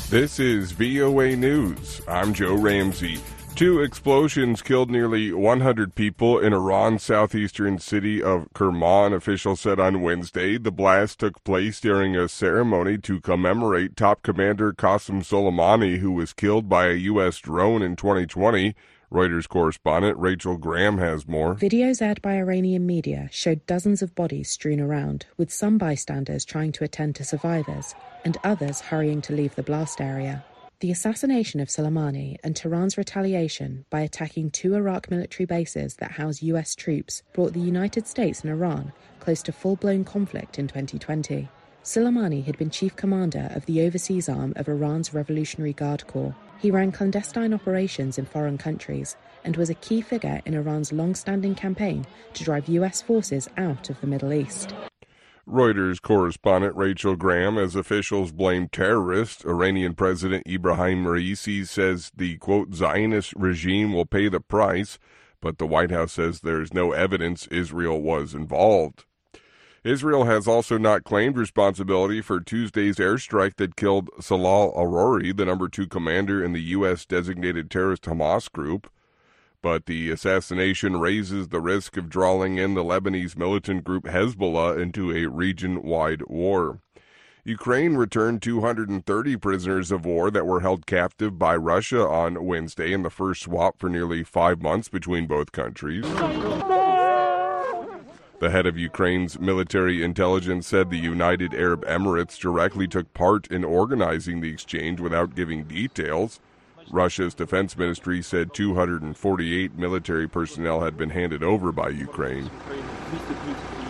This is VOA News. I'm Joe Ramsey. 2 explosions killed nearly 100 people in Iran's southeastern city of Kerman, officials said on Wednesday. The blast took place during a ceremony to commemorate top commander Qasem Soleimani, who was killed by a U.S. drone in 2020. Reuters correspondent Rachel Graham has more. Videos aired by Iranian media showed dozens of bodies strewn around, with some bystanders trying to attend to survivors and others hurrying to leave the blast area. The assassination of Soleimani and Tehran's retaliation by attacking 2 Iraq military bases that house U.S. troops brought the United States and Iran close to full-blown conflict in 2020. Soleimani had been chief commander of the overseas arm of Iran's Revolutionary Guard Corps. He ran clandestine operations in foreign countries and was a key figure in Iran's long-standing campaign to drive U.S. forces out of the Middle East. Reuters correspondent Rachel Graham, as officials blame terrorists. Iranian President Ibrahim Raisi says the, quote, Zionist regime will pay the price, but the White House says there's no evidence Israel was involved. Israel has also not claimed responsibility for Tuesday's airstrike that killed Salal Arouri, the number 2 commander in the U.S.-designated terrorist Hamas group. But the assassination raises the risk of drawing in the Lebanese militant group Hezbollah into a region-wide war. Ukraine returned 230 prisoners of war that were held captive by Russia on Wednesday in the first swap for nearly 5 months between both countries. The head of Ukraine's military intelligence said the United Arab Emirates directly took part in organizing the exchange without giving details. Russia's defense ministry said 248 military personnel had been handed over by Ukraine.